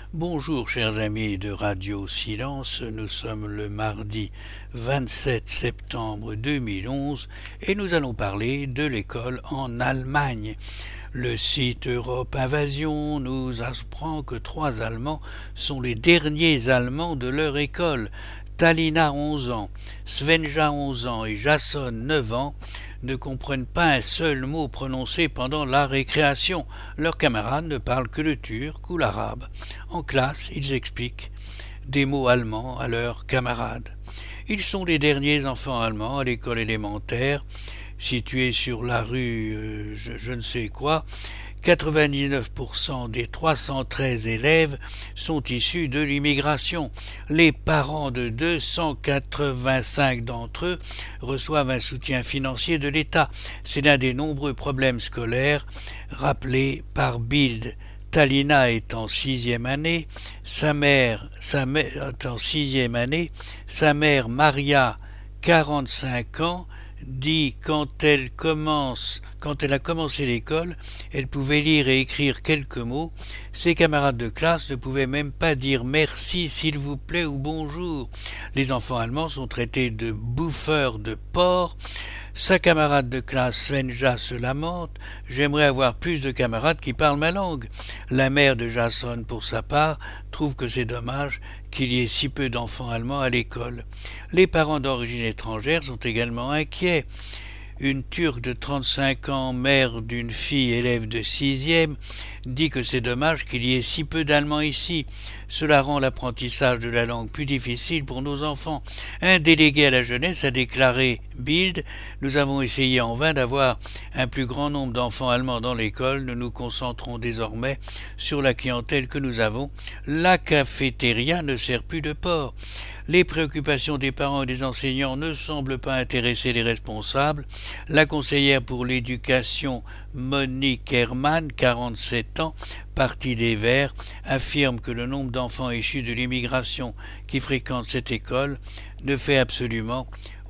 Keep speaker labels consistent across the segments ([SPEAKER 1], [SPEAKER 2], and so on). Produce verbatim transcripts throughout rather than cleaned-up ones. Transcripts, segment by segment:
[SPEAKER 1] Bonjour chers amis de Radio Silence, nous sommes le mardi vingt-sept septembre deux mille onze et nous allons parler de l'école en Allemagne. Le site Europe Invasion nous apprend que trois Allemands sont les derniers Allemands de leur école. Talina onze ans, Svenja onze ans et Jason neuf ans ne comprennent pas un seul mot prononcé pendant la récréation. Leurs camarades ne parlent que le turc ou l'arabe. En classe, ils expliquent des mots allemands à leurs camarades. Ils sont les derniers enfants allemands à l'école élémentaire, située sur la rue euh, je, je ne sais quoi. quatre-vingt-dix-neuf pour cent des trois cent treize élèves sont issus de l'immigration. Les parents de deux cent quatre-vingt-cinq d'entre eux reçoivent un soutien financier de l'État. C'est l'un des nombreux problèmes scolaires rappelés par Bild. Talina est en sixième année, sa mère, sa mère est en sixième année, sa mère Maria, quarante-cinq ans, dit quand elle commence, quand elle a commencé l'école, elle pouvait lire et écrire quelques mots. Ses camarades de classe ne pouvaient même pas dire merci, s'il vous plaît ou bonjour. Les enfants allemands sont traités de bouffeurs de porc. Sa camarade de classe Svenja se lamente. J'aimerais avoir plus de camarades qui parlent ma langue. La mère de Jason, pour sa part, trouve que c'est dommage qu'il y ait si peu d'enfants allemands à l'école. Les parents d'origine étrangère sont également inquiets. Une Turque de trente-cinq ans, mère d'une fille élève de sixième, dit que c'est dommage qu'il y ait si peu d'Allemands ici. Cela rend l'apprentissage de la langue plus difficile pour nos enfants. Un délégué à la jeunesse a déclaré Bild, nous avons essayé en vain d'avoir un plus grand nombre d'enfants allemands dans l'école. Nous nous concentrons désormais sur la clientèle que nous avons. La cafétéria ne sert plus de porc. Les préoccupations des parents et des enseignants ne semblent pas intéresser les responsables. La conseillère pour l'éducation Monique Hermann, quarante-sept ans, partie des Verts, affirme que le nombre d'enfants issus de l'immigration qui fréquentent cette école ne fait absolument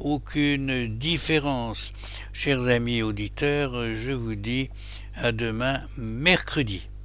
[SPEAKER 1] aucune différence. Chers amis auditeurs, je vous dis à demain mercredi.